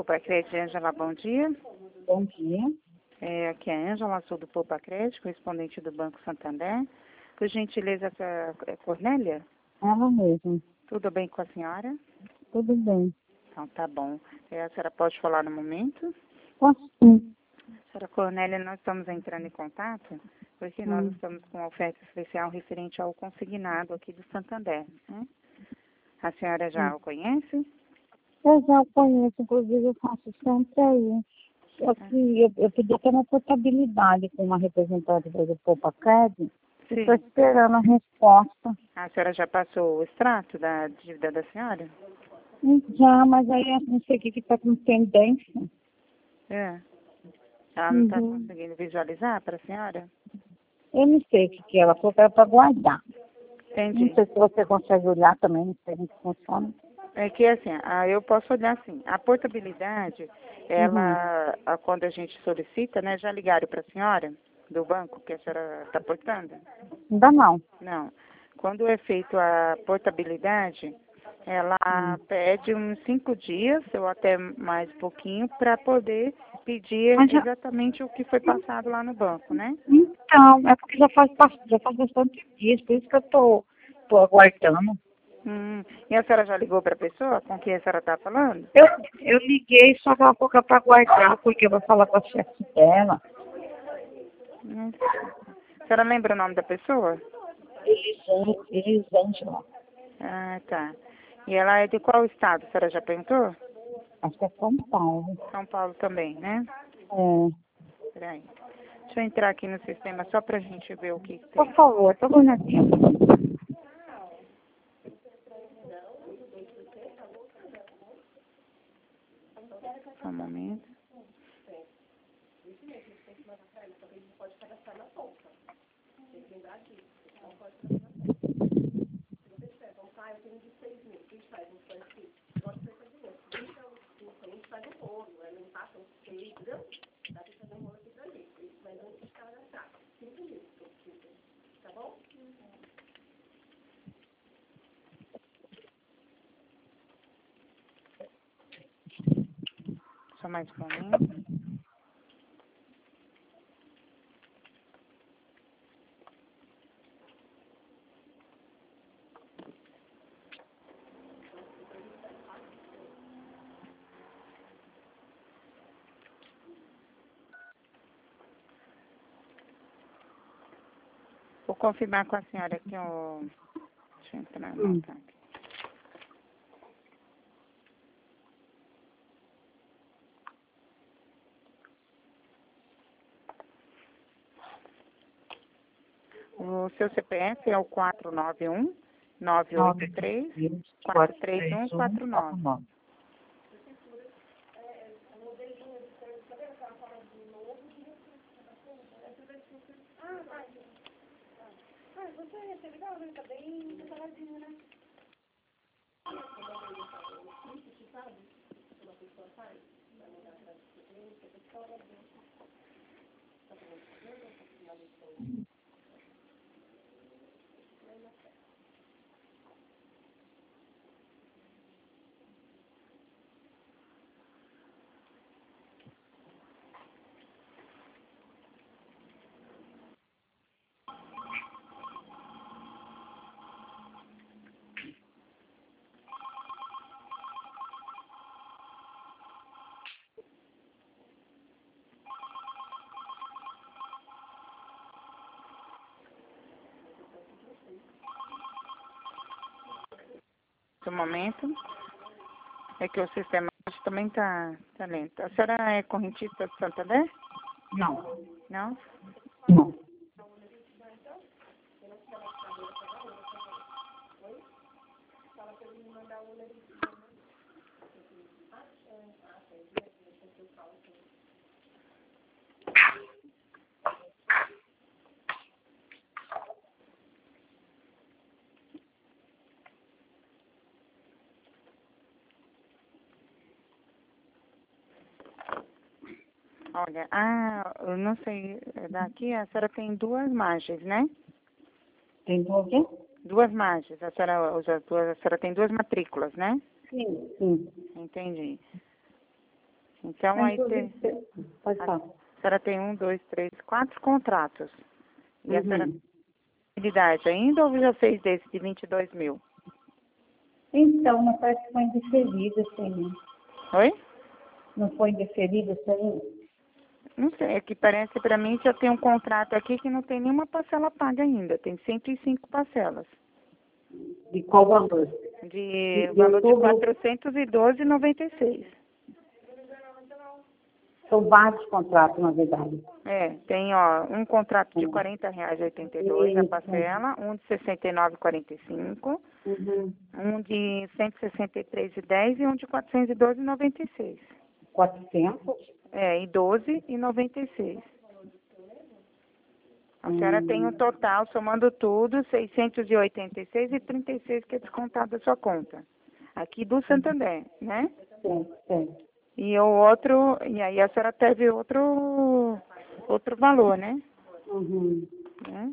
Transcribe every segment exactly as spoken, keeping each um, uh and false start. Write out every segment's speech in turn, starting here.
Poupa Crédito, Ângela, bom dia. Bom dia. É, aqui é a Ângela, sou do Poupa Crédito, correspondente do Banco Santander. Por gentileza, essa é Cornélia? Ela mesmo. Tudo bem com a senhora? Tudo bem. Então, tá bom. É, a senhora pode falar no momento? Posso sim. Senhora Cornélia, nós estamos entrando em contato porque Hum. nós estamos com uma oferta especial referente ao consignado aqui do Santander, né? A senhora já Hum. o conhece? Eu já conheço, inclusive eu faço sempre aí. Só que eu, eu pedi até uma portabilidade com uma representante do Poupa Crédito. Estou Sim. esperando a resposta. A senhora já passou o extrato da dívida da senhora? Hum, Já, mas aí eu não sei o que está com pendência. É. Ela não está Uhum. conseguindo visualizar para a senhora? Eu não sei o que, que ela falou, que era para guardar. Não Entendi. sei se você consegue olhar também, não sei como que funciona. É que assim, ah, eu posso olhar assim, a portabilidade, Uhum. ela, ah, quando a gente solicita, né, já ligaram para a senhora do banco que a senhora está portando? Ainda não. Não. Quando é feito a portabilidade, ela Hum. pede uns cinco dias, ou até mais um pouquinho, para poder pedir Mas já, exatamente o que foi passado lá no banco, né? então, é porque já faz, bas- já faz bastante dias, por isso que eu tô, tô aguardando. Hum. E a senhora já ligou para a pessoa com quem a senhora está falando? Eu, eu liguei, só que ela falou que é para guardar, porque eu vou falar com a chefe dela. Hum. A senhora lembra o nome da pessoa? Elisângela. Elisângela. Ah, tá. E ela é de qual estado? A senhora já perguntou? Acho que é São Paulo. São Paulo também, né? É. Peraí. Deixa eu entrar aqui no sistema só pra gente ver o que Por tem. favor, tô olhando. Só um momento. Só mais um momento. Vou confirmar com a senhora aqui o... Deixa eu entrar no Hum. ataque. O seu C P F é o quatro nove um, nove oito três, quatro três um, quatro nove. Um momento. É que o sistema também tá, tá lento. A senhora é correntista de Santander? Não. Não? Não. Olha, ah, eu não sei, daqui a senhora tem duas margens, né? Tem o quê? Duas margens, a senhora usa duas, a senhora tem duas matrículas, né? Sim, sim. Entendi. Então, aí tem... Pode falar. A senhora tem um, dois, três, quatro contratos. E Uhum. a senhora tem possibilidade ainda ou já fez desse de vinte e dois mil? Então, mas parece que foi indeferido isso aí. Oi? Não foi indeferido isso aí? Não sei, é que parece para mim que eu tenho um contrato aqui que não tem nenhuma parcela paga ainda. Tem cento e cinco parcelas. De qual valor? De De- valor de de todo- quatrocentos e doze reais e noventa e seis centavos. São vários contratos, na verdade. É, tem ó, um contrato de Hum. quarenta reais e oitenta e dois Isso. a parcela, um de sessenta e nove reais e quarenta e cinco, Uhum. um de cento e sessenta e três reais e dez e um de quatrocentos e doze reais e noventa e seis. quatrocentos? É, e doze reais e noventa e seis. A Hum. senhora tem um total, somando tudo, seiscentos e oitenta e seis reais e trinta e seis que é descontado da sua conta. Aqui do Santander, né? Sim, sim. E o outro, e aí a senhora teve outro, outro valor, né? Uhum. Né?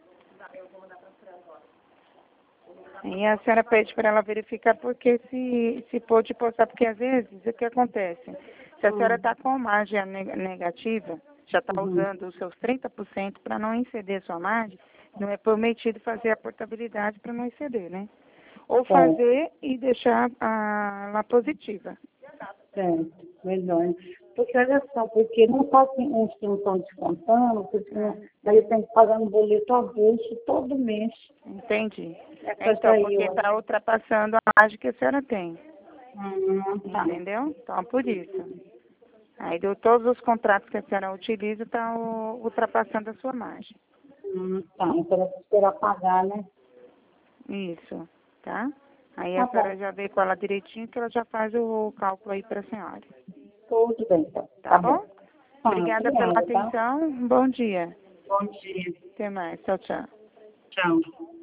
E a senhora pede para ela verificar porque se, se pôde postar, porque às vezes o que acontece? Se a senhora está com margem neg- negativa, já está Uhum. usando os seus trinta por cento para não exceder sua margem, não é permitido fazer a portabilidade para não exceder, né? Ou Certo. fazer e deixar a, lá positiva. Certo, melhor. Porque olha só, porque não só tem uns que não estão descontando, porque não- daí eu tenho que pagar um boleto avulso todo mês. Entendi. Essa Então, daí, porque ó. está ultrapassando a margem que a senhora tem. Hum, tá. Entendeu? Então, por isso. Aí, de todos os contratos que a senhora utiliza, está ultrapassando a sua margem. Hum, tá, então eu vou esperar pagar, né? Isso, tá? Aí Tá a senhora bom, já vê com ela direitinho que ela já faz o cálculo aí para a senhora. tudo bem, então. Tá, Tá bom? bom. Tá, Obrigada pela obrigada, tá? atenção. Bom dia. Bom dia. Até mais. Tchau, tchau. Tchau.